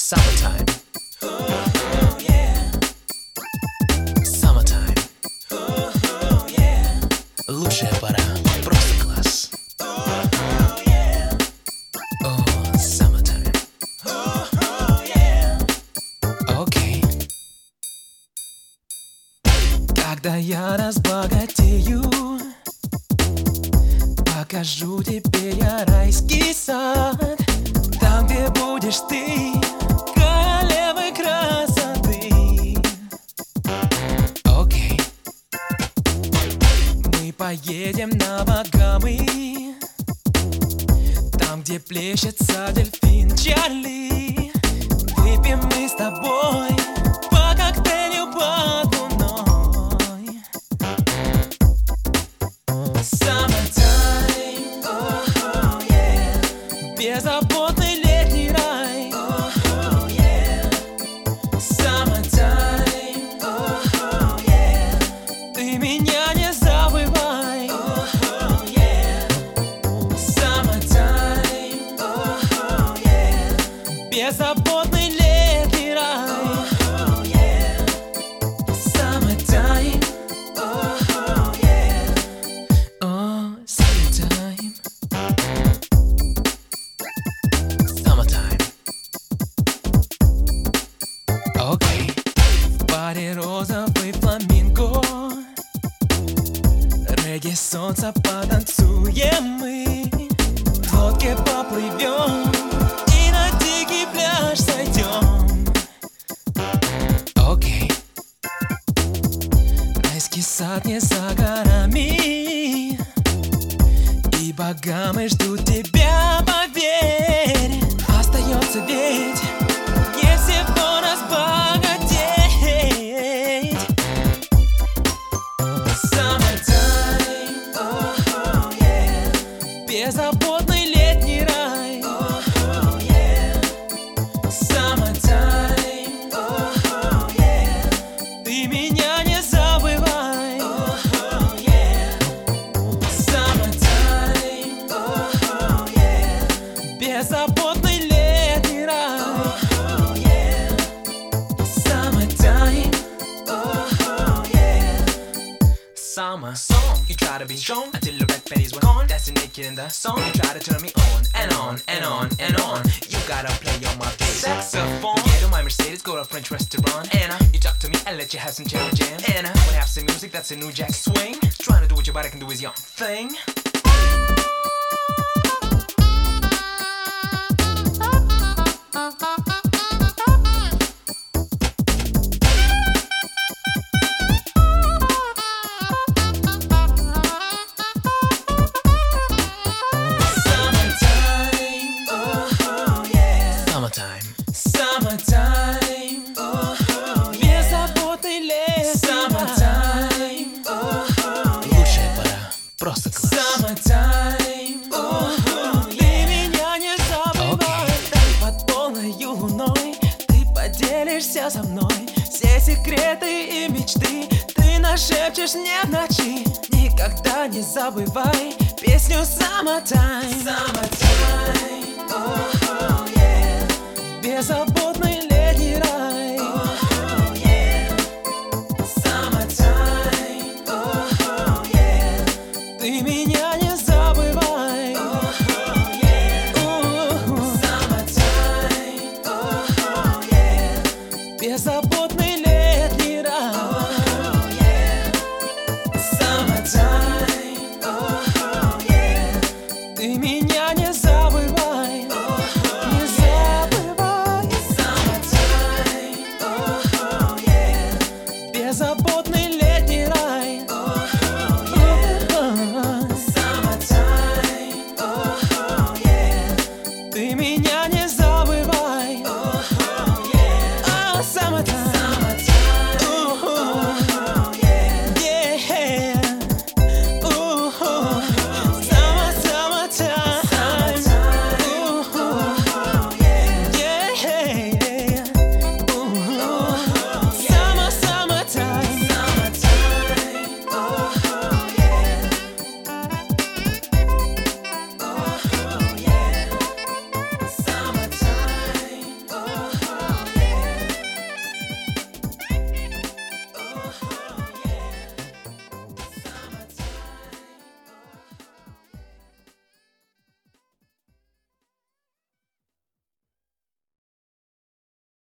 Summertime. Oh, yeah. Summertime. Oh, yeah. Лучшая пора, просто класс. Oh, yeah. Oh, summertime. Oh, yeah. Окей. Когда я разбогатею, покажу тебе я райский сад, там, где будешь ты королевой красоты. Окей. Мы поедем на Багамы, там, где плещется дельфин Чарли. Выпьем мы с тобой по коктейлю под луной. Summertime, oh, yeah. Беззаботный летний рай. Oh, yeah. Summertime, oh, yeah. Ты меня не забывай. Oh, yeah. Summertime, oh, yeah. Беззаботный летний рай. Oh, yeah. Summertime, oh, yeah. Oh, summertime. Summertime. Окей. В баре розовый фламинго, регги солнца потанцуем мы, в лодке поплывем и на дикий пляж сойдем. Окей. Райский сад не за горами, и Багамы ждут тебя, поверь. Остается ведь не всего разбогатеть. Summertime, oh, yeah. Беззаботный летний рай. Oh, yeah. Summertime, oh, yeah. Ты меня не забывай. Oh, yeah. Summertime, oh, yeah. Беззаботный летний рай. Oh, yeah. Summertime, oh, yeah. Summer song, you try to be strong until the red panties were gone. Dancing naked in the song, you try to turn me on and on and on and on. You gotta play on my bass saxophone. Yeah, to my Mercedes, go to a French restaurant, and you talk to me and let you have some cherry jam. And when I have some music, that's a new jack swing. Trying to do what your body can do is your thing. Summertime, oh, yeah. Summertime. Summertime, oh, yeah. Беззаботный летний. Summertime, oh, yeah. Лучшая пора, просто класс. Summertime, oh, yeah. Ты меня не забывай. Okay. Под полною луной ты поделишься со мной. Все секреты и мечты ты нашепчешь мне в ночи. Никогда не забывай песню Summertime. Summertime, oh, yeah. Беззаботный летний рай. Oh, yeah. Summertime, oh, yeah. Ты меня не забывай. Oh, yeah. Summertime, oh, yeah. Беззаботный летний рай. Oh, yeah. Summertime, oh, yeah. Ты меня